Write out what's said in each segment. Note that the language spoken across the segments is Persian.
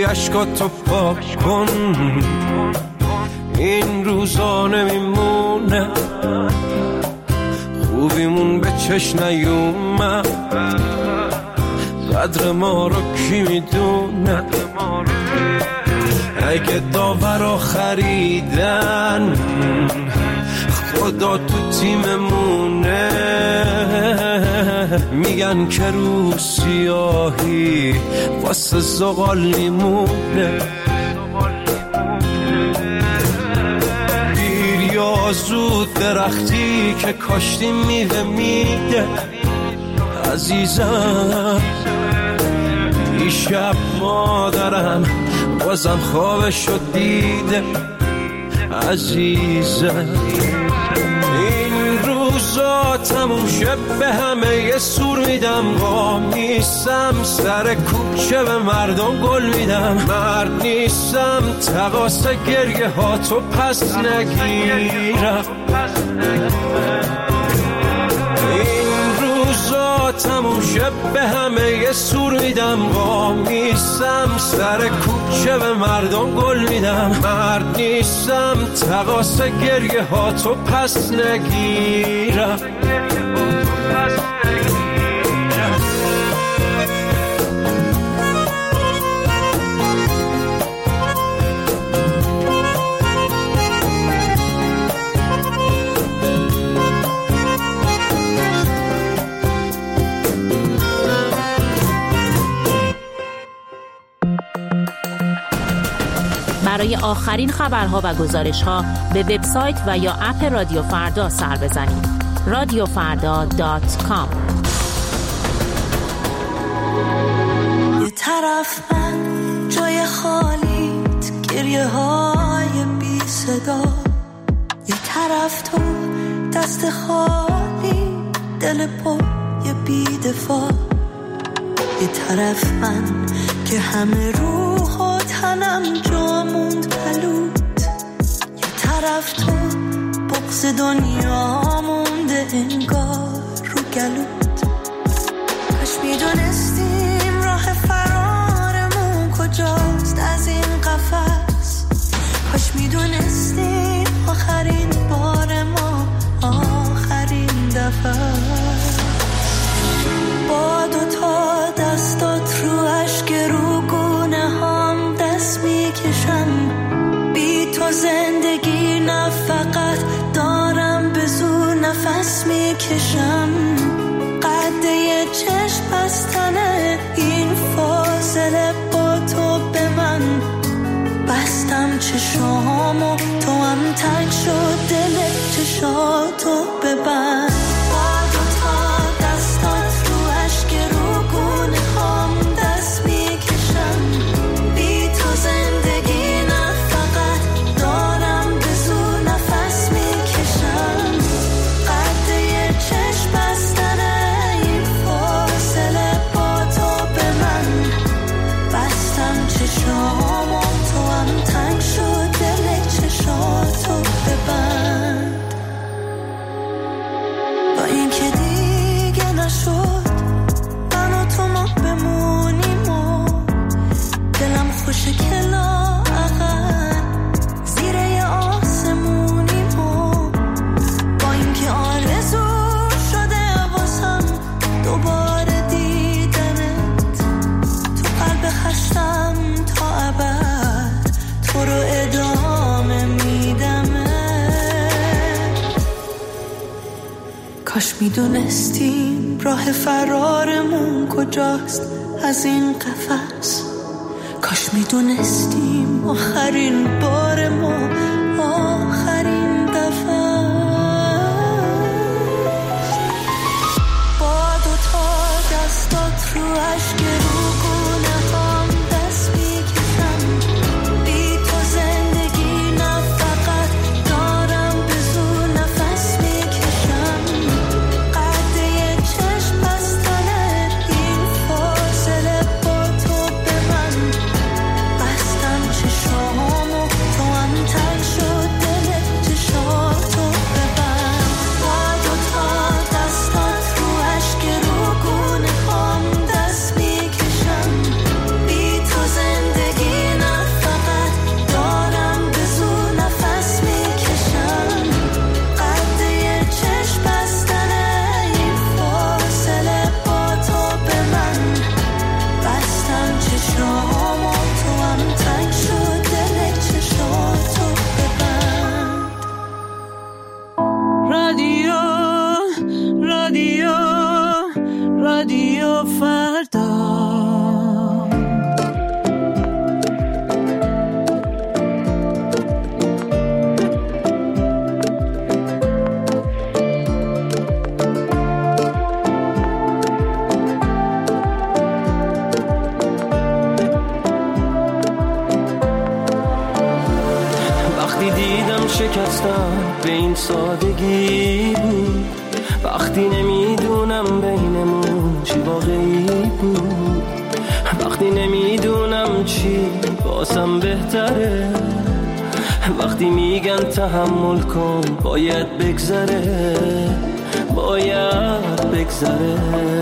عشقاتو پاک کن، این روزا نمیمونه، خوبیمون به چشم نیومد، قدر ما رو کی میدونه؟ اگه داورا خریدن خدا تو تیممونه، میگن که رو سیاهی واسه زغال میمونه. دیر یا زود درختی که کاشتی میوه میده عزیزم، دیشب مادرم بازم خوابشو دیده عزیزم. این روزا تموم شب به همه یه سور میدم، قام نیستم سر کوچه به مردم گل میدم، مرد نیستم تقاس گریه ها تو پس نگیرم. تموم شب به همه یه سور میدم، قام نیستم سر کوچه به مردم گل میدم، مرد نیستم تقاس گریه ها تو پس نگیرم. برای آخرین خبرها و گزارش‌ها به وبسایت و یا اپ رادیو فردا سر بزنید. radiofarda.com. یه طرف من جای خالیت، گریه های بی صدا، یه طرف تو دست خالی، دل پر یه بی دفاع، یه طرف من که همه روح و تنم جا موند پلوت، یه طرف تو بغض دنیا مونده انگار رو گلوت. کاش میدونستیم راه فرارمون کجاست از این قفس، کاش میدونستیم آخرین بار ما آخرین دفعه. با دوتا دستات رو اشک رو گونه هم دست میکشم، بی تو زندگی نه فقط دارم به زور نفس میکشم. قد یه چشم بستنه این فاصله با تو به من، بستم چشامو تو هم تنگ شد دل چشاتو ببند. کاش میدونستیم راه فرارمون کجاست از این قفس، کاش میدونستیم آخرین بار ما آخرین دفعه. با دوتا دستات رو اشک رو گونه هم دست میکشم، بی تو زندگی نه فقط دارم به زور نفس میکشم. قد یه چشم بستنه این فاصله با تو به من، بستم چشامو تو هم رادیو فردا. شکستم به این سادگی بود، وقتی نمیدونم بینمون چی واقعی بود، وقتی نمیدونم چی بازم بهتره، وقتی میگن تحمل کن باید بگذره، باید بگذره.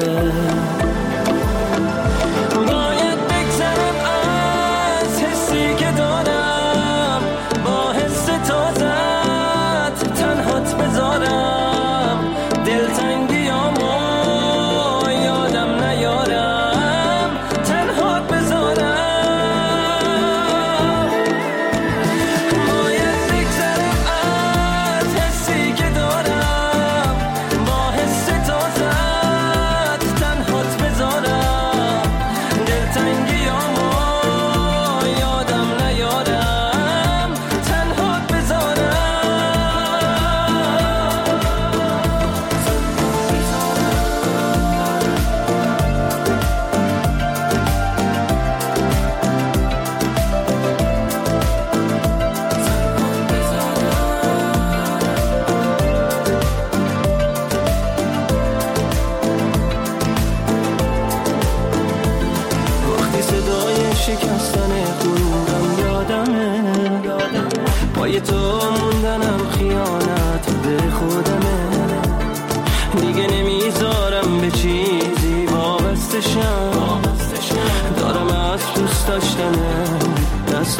دست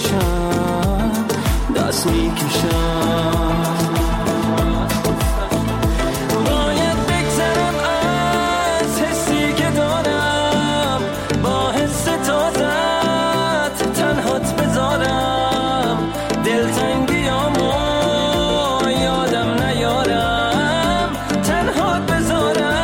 میکشم باید بگذرم از حسی که دارم، با حس تازت تنهات بذارم، دلتنگیامو یادم نیارم، تنهات بذارم.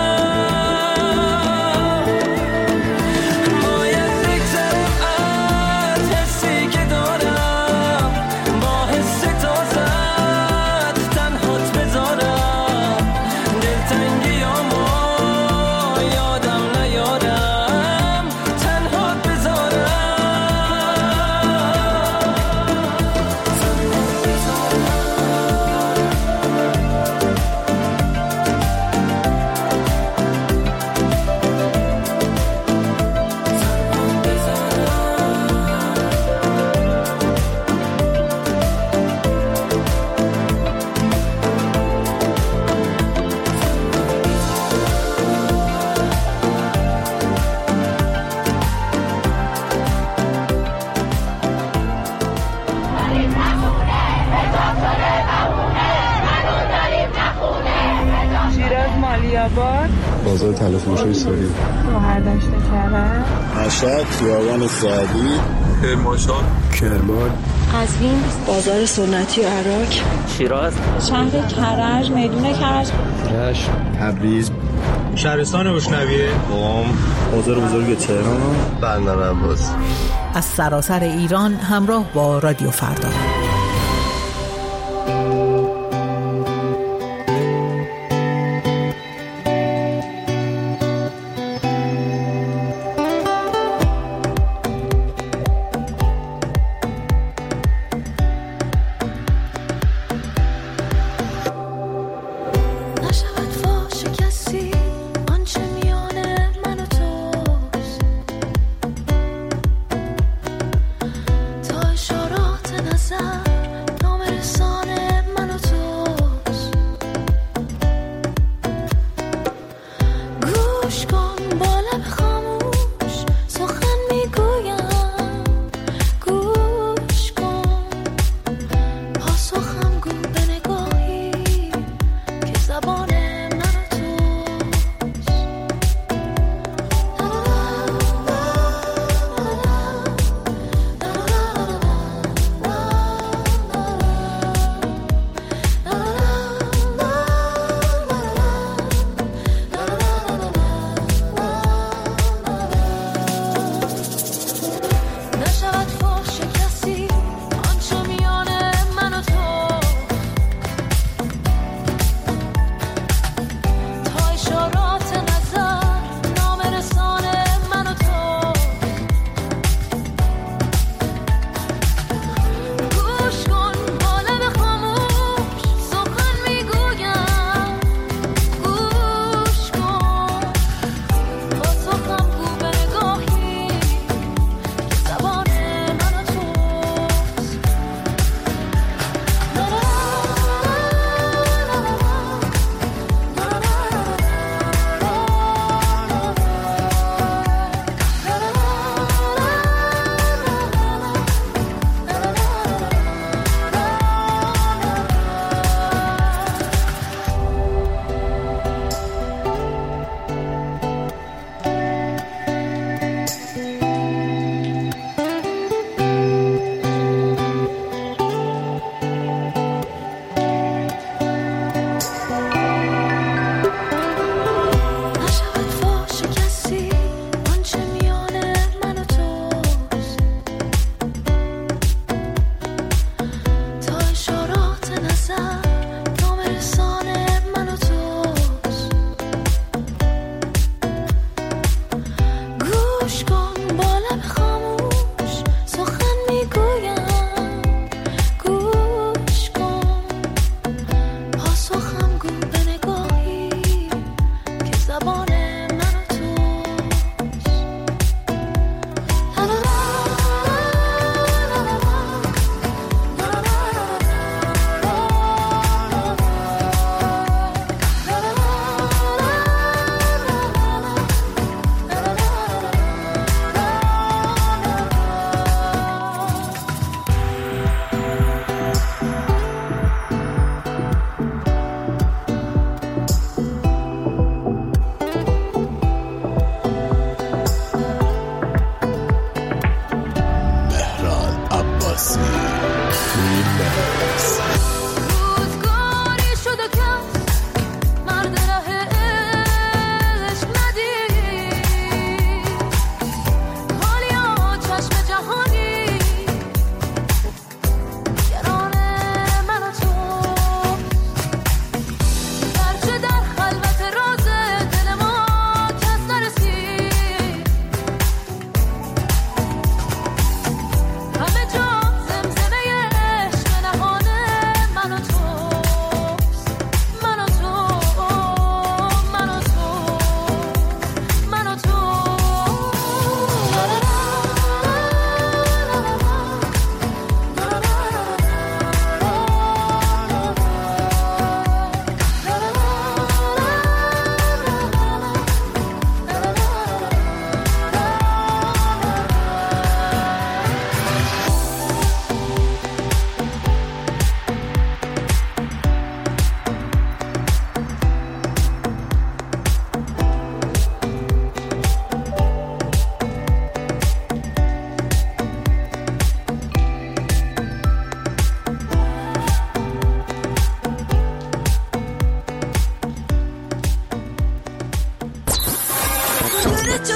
بازار تلفروشی سوری، گوهردشت کرج، مشهد، خیابان سعدی، کرمانشاه، کرمان، قزوین، بازار سنتی عراق، شیراز، شهر کرج، میدون کرج، رشت، تبریز، شهرستان اشنویه، قم، بازار بزرگ تهران، بندر عباس. از سراسر ایران همراه با رادیو فردا. تا اشارات نظر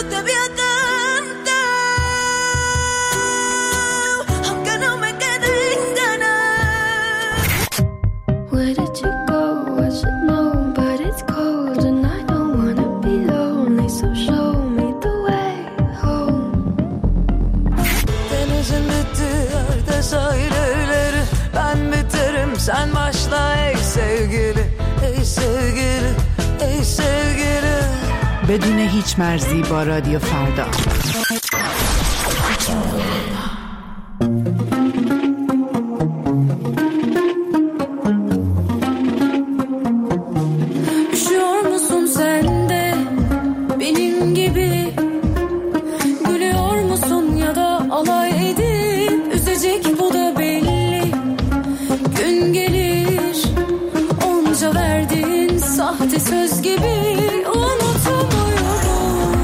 te había cantado, aunque no me queden ganas. Where did you go? I should know, but it's cold and I don't wanna be lonely, so show me the way home. Denizin bittiği yerde sahilleri, ben biterim sen başla ey sevgili, ey sevgili, ey sevgili. بدون هیچ مرزی با رادیو فردا. Üşüyor musun sen de benim gibi? Gülüyor musun ya da alay edip üzecek, bu da belli. Gün gelir onca verdiğin sahte söz gibi unutamıyorum.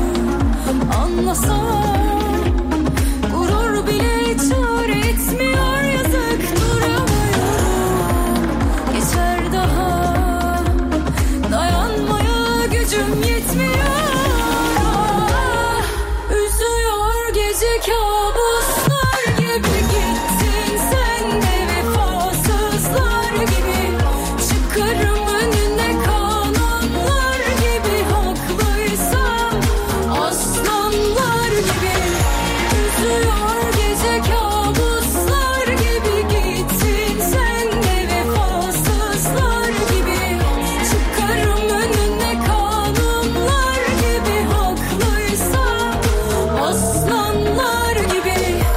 Anlasam gurur bile çare etmiyor, yazık duramıyorum. Geçer daha dayanmaya gücüm yetmiyor. Ah, üzüyor gece kabuslar gibi, gittin sen de vefasızlar gibi. Çıkarım önüne kanunlar gibi, haklıysam aslanlar gibi. Üzüyor gece kabuslar gibi, gittin sen de vefasızlar gibi. Çıkarım önüne kanunlar gibi, haklıysam aslanlar gibi.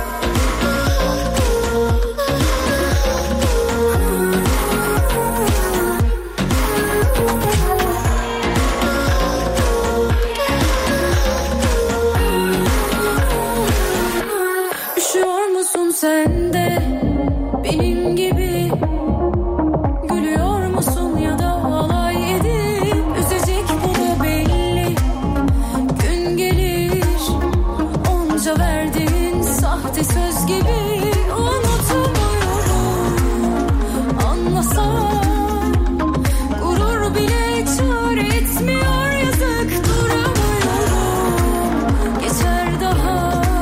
Üşüyor musun sen de benim gibi? Gülüyor musun ya da alay edip üzecek, bu da belli. Gün gelir onca verdiğin sahte söz gibi unutamıyorum. Anlasam gurur bile çare etmiyor, yazık duramıyorum. Geçer daha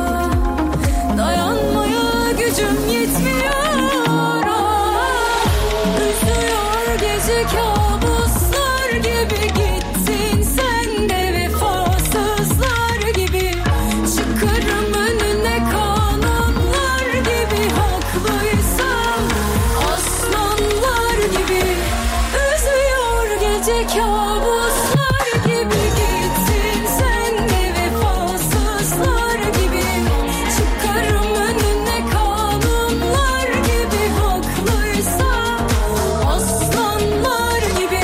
dayanmaya gücüm yetmiyor. Ah, üzüyor gece kabuslar gibi, gittin sen de vefasızlar gibi. Çıkarım önüne kanunlar gibi, haklıysam aslanlar gibi. Üzüyor gece kabuslar gibi, gittin sen de vefasızlar gibi. Çıkarım önüne kanunlar gibi, haklıysam aslanlar gibi.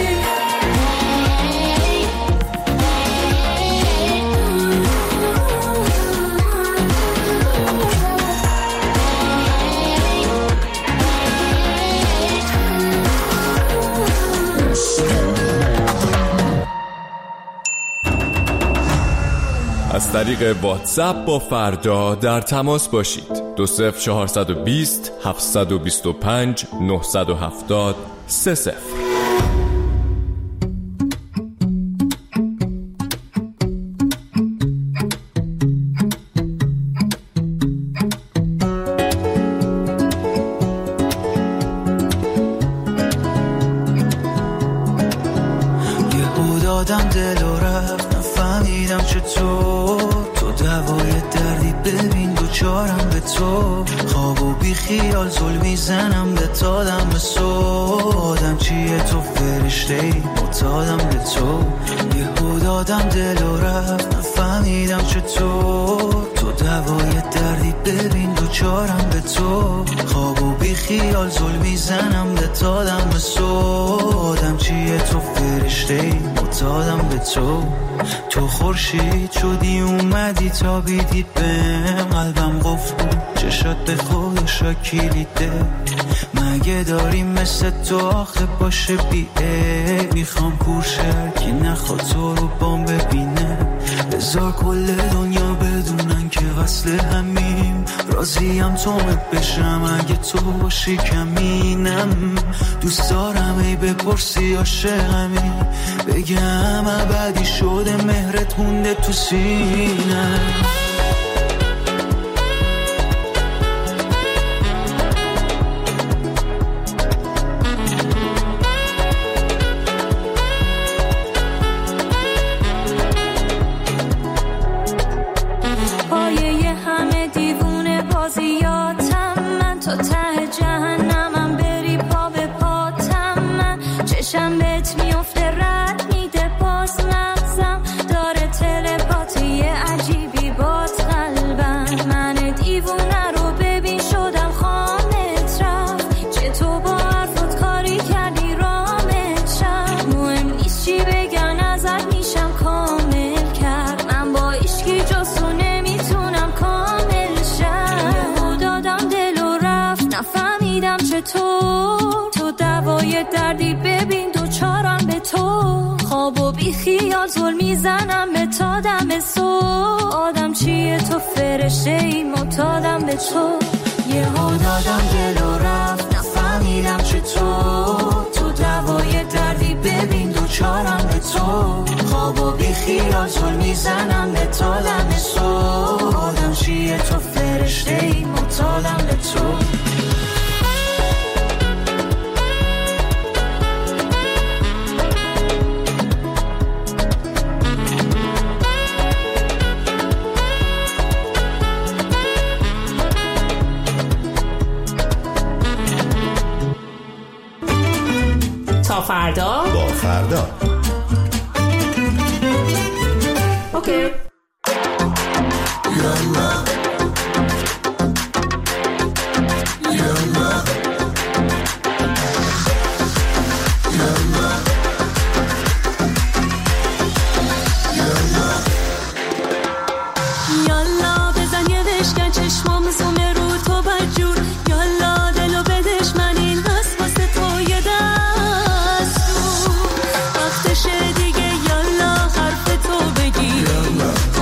از طریق واتساپ با فردا در تماس باشید. 20420 725 970 30. یهو دادم دل و رفت، نفهمیدم چطور تو دوای دردی، ببین دوچارم به تو. خواب و بی خیال زل میزنم به تادم به سودم، چیه تو فرشته‌ای معتادم به تو. یهو دادم دل و رفت، نفهمیدم چطور تو دوای دردی، ببین دوچارم به تو. خواب و بی خیال زل میزنم به تادم به سودم، چیه تو فرشته‌ای معتادم به تو. تو خورشید شدی اومدی تا بیدی بهم، قلبم قفل بود چشات به خودش را کلیده. مگه داریم مثل تو آخه باشه بیه، میخوام کورشر که نخواد تو رو بام ببینه. بذار کل دنیا بدونن که وصل همیم، راضیم تو بشم اگه تو باشی کمینم. دوست دارم ای بپرسی عاشقمی، بگم ابدی شده مهرت مونده تو سینم. تو دوای دردی ببین دوچارم به تو، خواب و بی خیال زل میزنم به تا دم صبح. آدم چیه تو فرشته ای معتادم به تو، یهو دادم دل و رفت نفهمیدم چطور. تو دوای دردی ببین دوچارم به تو، خواب و بی خیال زل میزنم به تا دم صبح. آدم چیه تو فرشته ای معتادم به تو. تا فردا با فردا. اوکی. یالا بزن یه بشکن چشمام زومه رو تو بجور. یالا دلو بدش من این هست واسه تو یه دست وقتشه دیگه. یالا حرف تو بگی،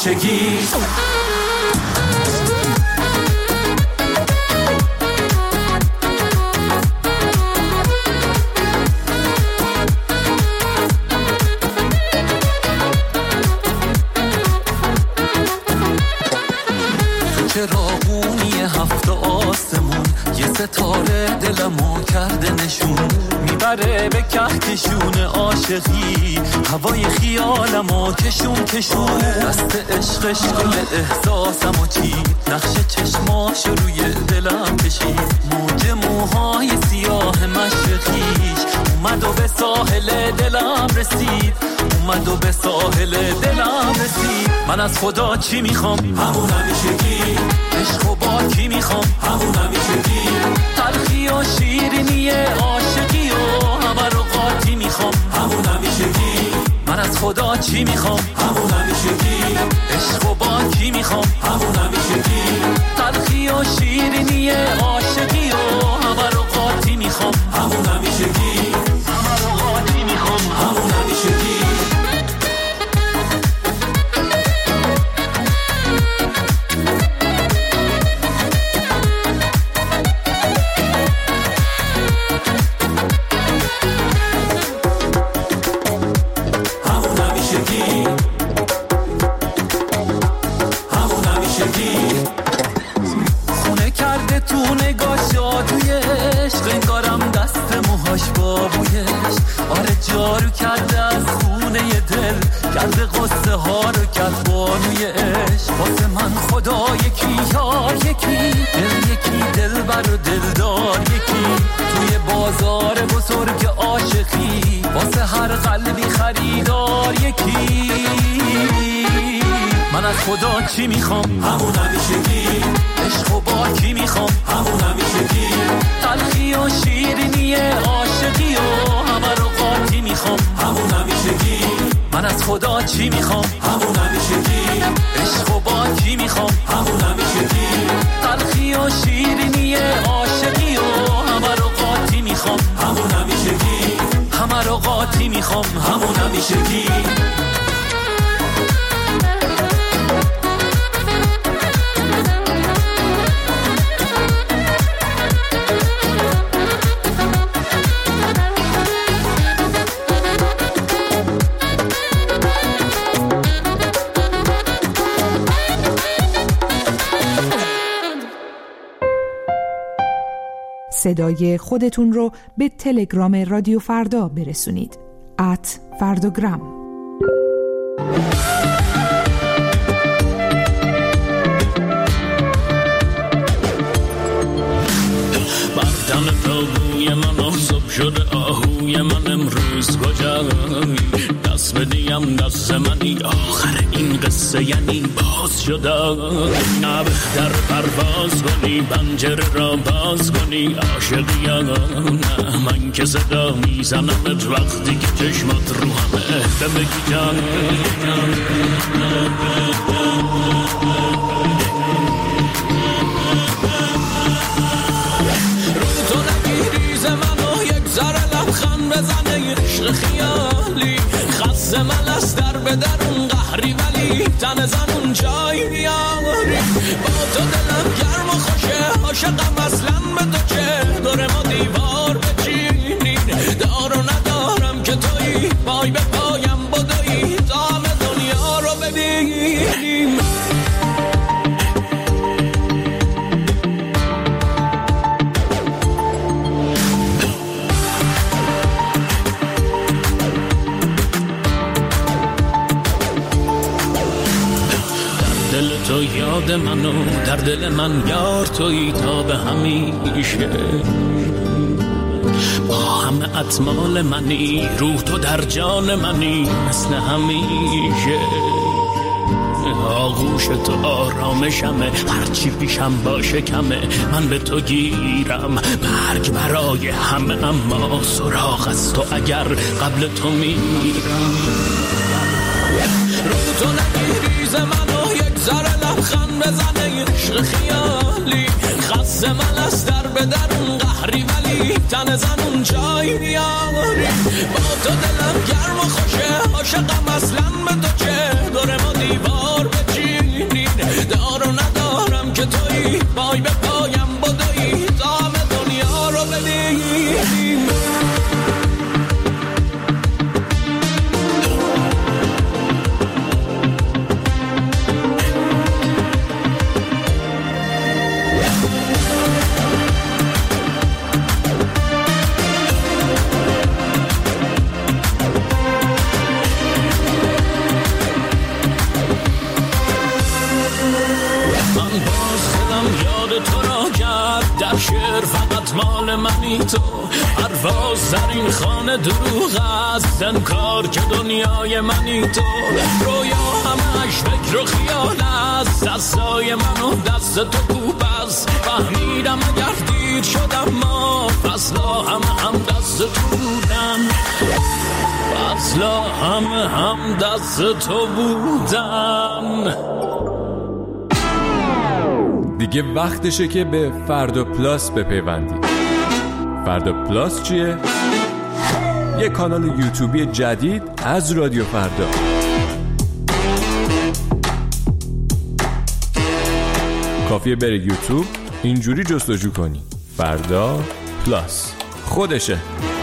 همیشگی. چراغونی هفت آسمون یه ستاره دلمو کرده نشون، میبره به کهکشون عاشقی هوای خیالمو کشون کشون. دست عشقش گل احساسمو چید، نقش چشماش روی دلم کشید. موج موهای سیاه مشرقیش اومد و به ساحل دلم رسید، اومد و به ساحل دلم رسید. من از خدا چی میخوام؟ همون همیشگی. عشق و با کی میخوام؟ همون همیشگی. تلخی و شیرینی عاشقی و همه رو قاطی میخوام. همون همیشگی. من از خدا چی میخوام؟ همون همیشگی. عشق و با کی میخوام؟ همون همیشگی. تلخی و شیرینی عاشقی و همه رو قاطی میخوام. همون همیشگی. همه رو قاطی میخوام. همون همیشگی. جارو کرده از خونه دل، کرده قصه ها رو کرد بانوی عشق. واسه من خدا یکی یار یکی، دل یکی دل بر و دلدار یکی. توی بازار بزرگ عاشقی واسه هر قلبی خریدار یکی. من از خدا چی میخوام؟ همون همیشگی. عشق و با کی میخوام؟ همون همیشگی. تلخی و شیرینی عاشقی و همه رو قاطی میخوام. همون همیشگی. من از خدا چی میخوام؟ همون همیشگی. عشق و با کی میخوام؟ همون همیشگی. تلخی و شیرینی عاشقی و همه رو قاطی میخوام. همون همیشگی. همه رو قاطی میخوام. همون همیشگی. صدای خودتون رو به تلگرام رادیو فردا برسونید. @فرداگرام. بردم تابوی من آزاب شده آهوی من امروز کجایی؟ دست بدیم دست منی آخر این قصه یعنی باز شده. نه بهتر پرواز کنی پنجره را باز کنی عاشقی یا نه؟ من که صدا میزنمت وقتی که چشمات رو همه بگی جان. رو تو نگیری ز منو یک ذره لبخند بزنه عشق خیالی. خست من از در به درون قهری ولی تن زنون جای بیاری. با تو دلم گرم و خوشه عاشقم اصلا به تو چه دور ما دیوار بچینی. دار و ندارم که تویی پای به پایم بدویی تا همه دنیا رو ببینیم. تو یاد منو در دل من یار تویی تا به همیشه. با همه اطمال منی روح تو در جان منی مثل همیشه. آغوش تو آرامشمه هرچی پیشم باشه کمه. من به تو گیرم مرگ برای همه اما سراغ از تو اگر قبل تو میرم. رو تو نگیری ز منو یک ذره لبخند بزنه عشق خیالی. خست من از در به درون قهری ولی تن زنون جای بیاری. با تو دلم گرم و خوشه عاشقم اصلا به تو چه دور ما دیوار بچی. وای به پایم بدوی دام دنیا رو بدی. در شعر فقط مال منی تو، پرواز در این خانه دروغ است، انکار که دنیای منی تو، رویا همش فکر و خیال است، دستای من و دست تو خوب است، فهمیدم اگر دیر شدم ما فصلا هم دست تو بودن، فصلا هم دست تو بودن. دیگه وقتشه که به فردا پلاس بپیوندید. فردا پلاس چیه؟ یه کانال یوتیوبی جدید از رادیو فردا. کافیه بری یوتیوب اینجوری جستجو کنی فردا پلاس، خودشه.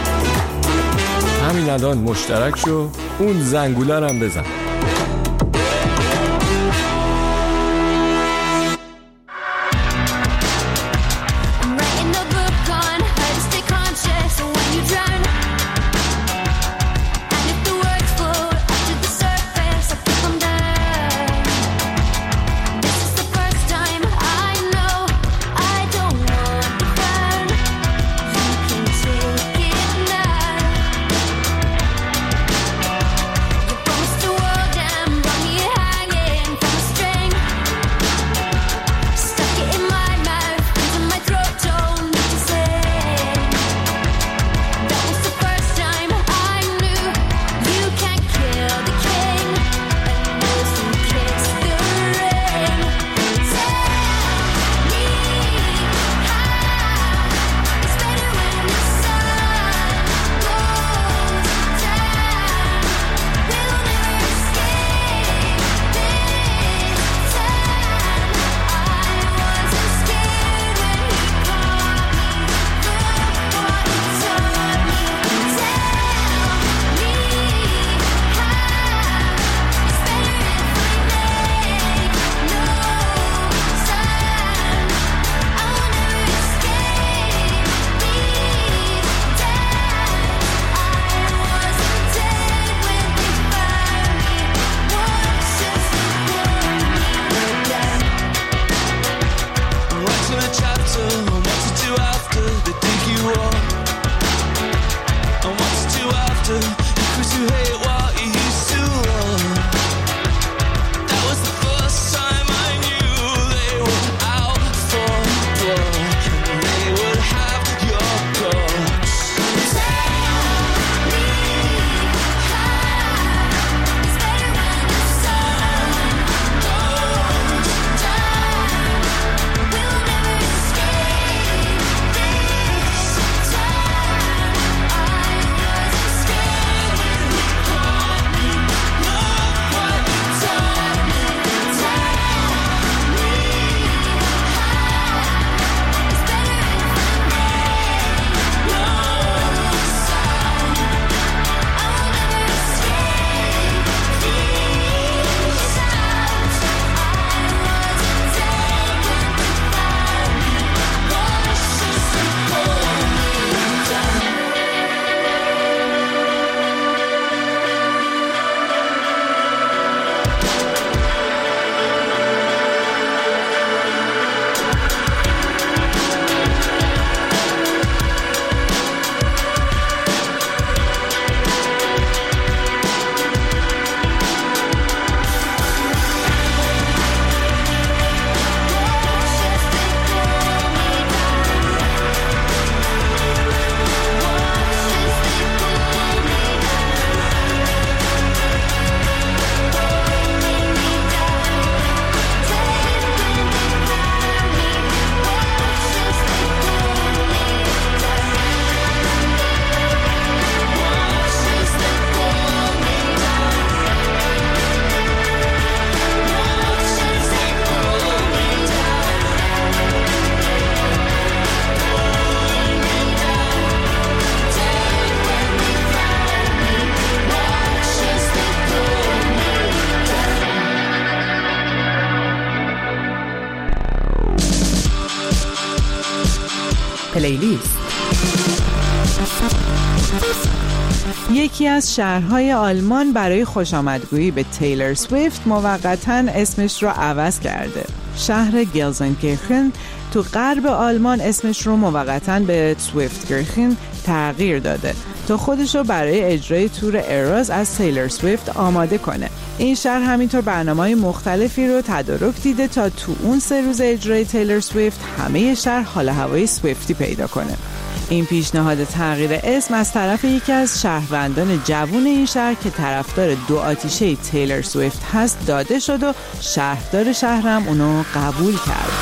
همین الان مشترک شو، اون زنگوله رو هم بزن. Promise to work پلیلیست. یکی از شهرهای آلمان برای خوشامدگویی به تیلر سویفت موقتاً اسمش رو عوض کرده. شهر گلزنکirchen تو غرب آلمان اسمش رو موقتاً به سویفتکirchen تغییر داده تا خودش رو برای اجرای تور اراز از تیلر سویفت آماده کنه. این شهر همینطور برنامه‌های مختلفی رو تدارک دیده تا تو اون 3 روز اجرای تیلر سویفت همه شهر حال هوای سویفتی پیدا کنه. این پیشنهاد تغییر اسم از طرف یکی از شهروندان جوون این شهر که طرفدار 2 آتیشه تیلر سویفت هست داده شد و شهردار شهرم اونو قبول کرد.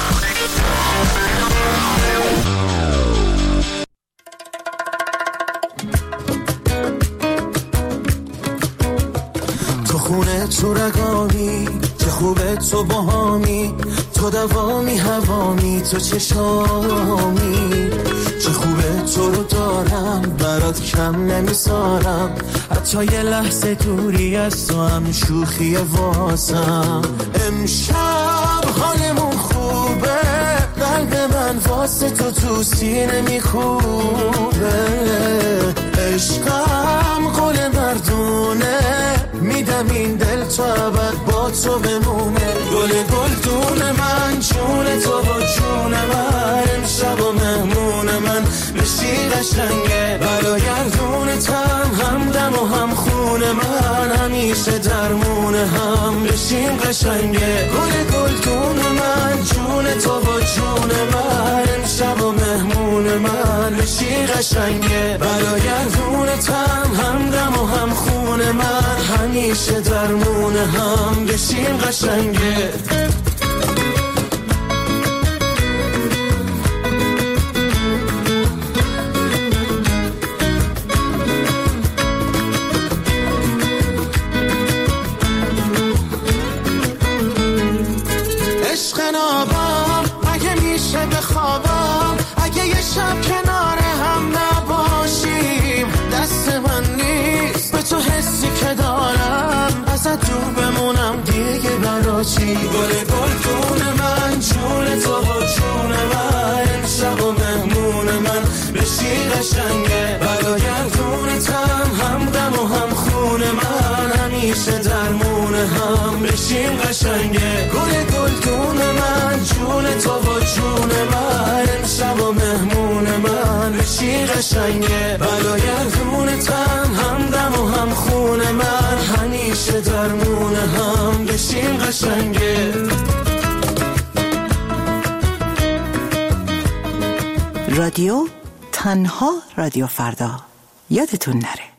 تو خونه تو رگامی چه خوبه تو باهامی، تو دوامی هوامی تو چشامی، چه خوبه تو رو دارم برات کم نمیذارم، حتی یه لحظه دوری از تو هم شوخی واسم. امشب حالمون خوبه، قلب من واسه تو سینه میخوبه، عشقم قول مردونه، میدم این دل تو ابد با تو بمونه. گل گلدون من جون تو و جون من، امشب و مهمون من بشی قشنگه، برایردونتم همدم و هم خون من، همیشه درمون هم بشیم قشنگه. گل گلدون من جون تو و جون من، امشب و مهمون من بشی قشنگه، برایردونتم همدم و هم خون من، همیشه درمون هم بشیم قشنگه. عشق نابم اگه میشه بخوابم، اگه یه شب کنار هم نباشیم، دست من نیست به تو حسی که دارم، ازت دور بمونم دیگه برا چی. گل گلدون من جون تو و جون من، امشب و مهمون من بشی قشنگه، برایردونتم همدم و هم خون من، همیشه درمون هم بشیم قشنگه. گل گلدون من جون تو و جون من، امشب و مهمون من بشی قشنگه، برایردونتم همدم و هم خون من، همیشه درمون هم بشیم قشنگه. رادیو تنها رادیو فردا، یادتون نره.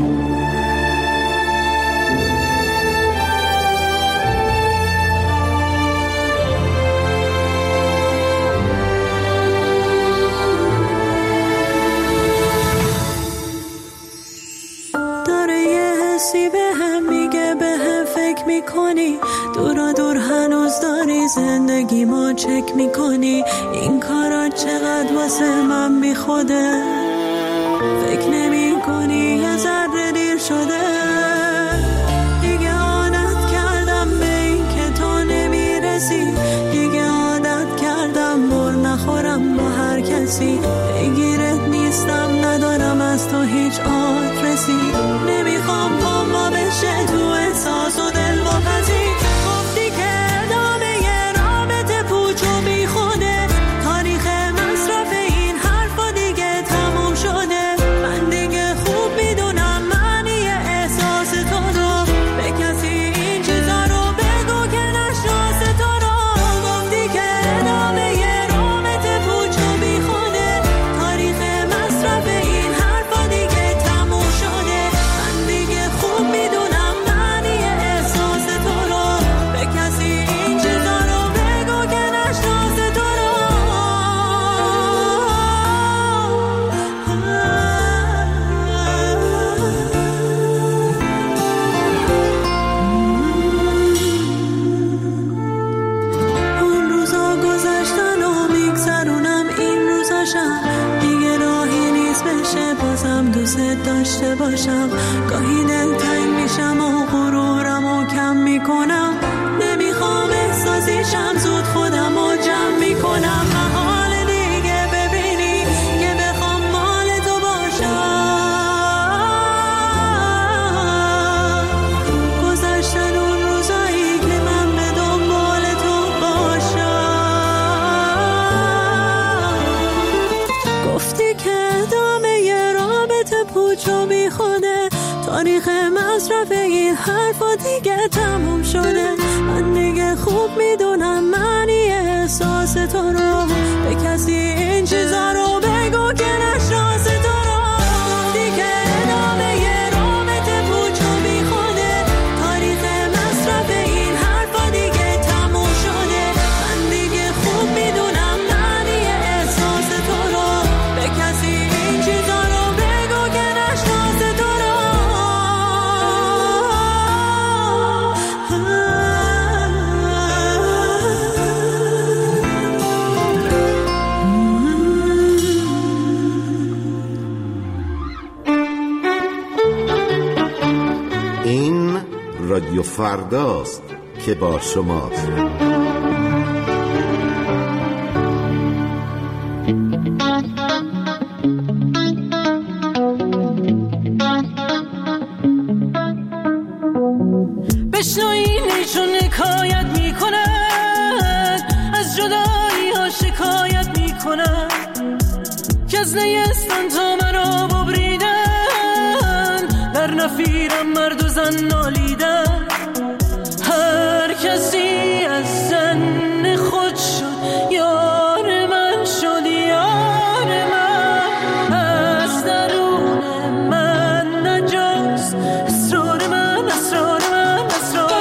میکنی دورا دور هنوز داری زندگی ما چک میکنی، این کارا چقدر واسه من بی خوده، فکر نمی کنی یه ذره دیر شده، دیگه عادت کردم به این که تو نمیرسی، دیگه عادت کردم بر نخورم با هر کسی، بگیرت نیستم ندارم از تو هیچ آدرسی، نمیخوام پاما بشه تو احساس و دل و پسی، گفتی که ادامه یه رابطه پوچ و بی خوده، تاریخ مصرف این حرفا دیگه تموم شده، من دیگه خوب میدونم معنی احساس تو رو، به کسی این چیزا رو بگو که نشناس تو رو، گفتی که ادامه یه رابطه پوچ و بی خوده، تاریخ مصرف این حرفا دیگه تموم شده، من دیگه خوب میدونم معنی احساس تو رو، به کسی این چیزا رو بگو که نشناس تو رو. اون روزا گذشتن و میگذرونم این روزاشم، دیگه راهی نیست بشه بازم دوست داشته باشم، گاهی دلتنگ میشم و غرورم و کم میکنم، نمیخوام احساسیشم زود خودم و جمع میکنم، محال دیگه ببینی تاریخ مصرف این حرفا دیگه تموم شده. من دیگه خوب میدونم معنی احساس تو رو. به کسی این چیزا رو بگو که نشناس تو رو. دیگه ادامه رابطه پوچ و بی خوده. تاریخ مصرف این حرفا دیگه تموم شده. من دیگه خوب میدونم معنی احساس تو رو. به کسی این چیزا رو بگو که نشناس تو رو. این رادیو فرداست که با شماست. بشنوینی چون حکایت میکنن، از جدایی ها شکایت میکنن، که از نیستن تا مرا ببریدن، در نفیرم مرد و زن نالیدن. هر کسی از زن خود شد یار من شد، یار من از درون من نجاست. اسرار من، اسرار من، اسرار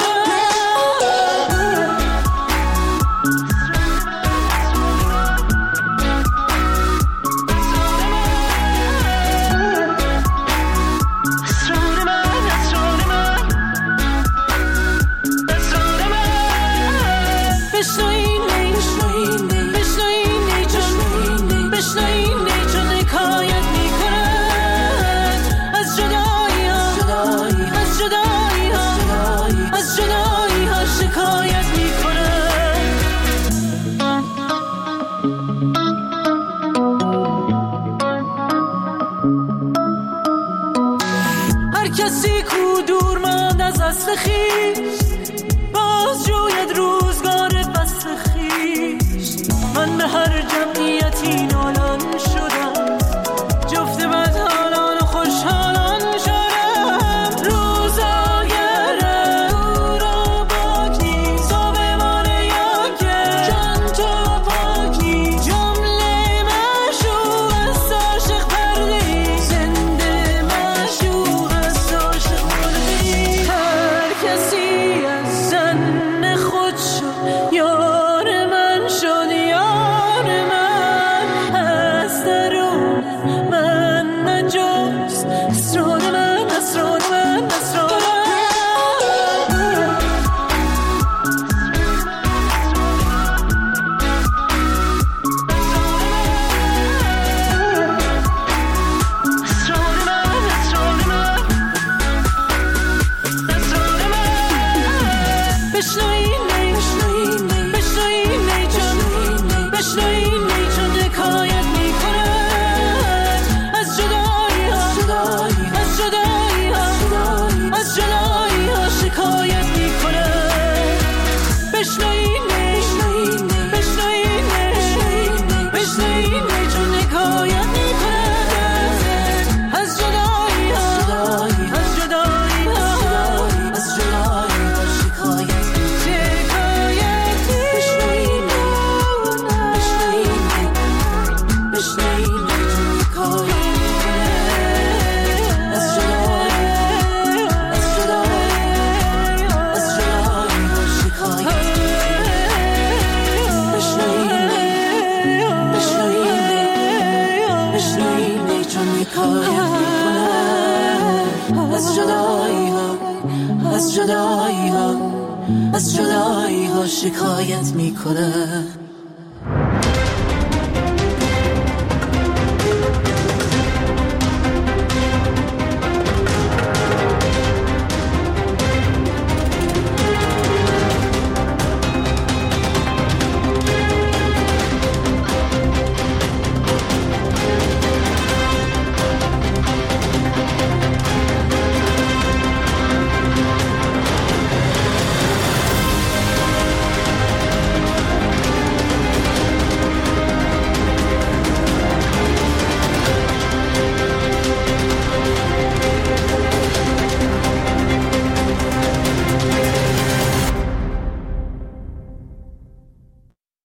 کسی کو دور ماند از اصل خیش، باز جوید روزگار بس خیش. من به هر جمعیتی نالان شدم، جفت بدحالان و خوشحالان شدم. روزاگرم او را پاک نیست، آبمان یاکه جان تو پاک نیست. جمله مشوق است عاشق پردهی، زنده مشوق است عاشق پردهی. هر کسی از زن خود شد یار من شد، یار من از درون من نجاست. اسرار من، اسرار من، اسرار از جدایی ها شکایت میکنه.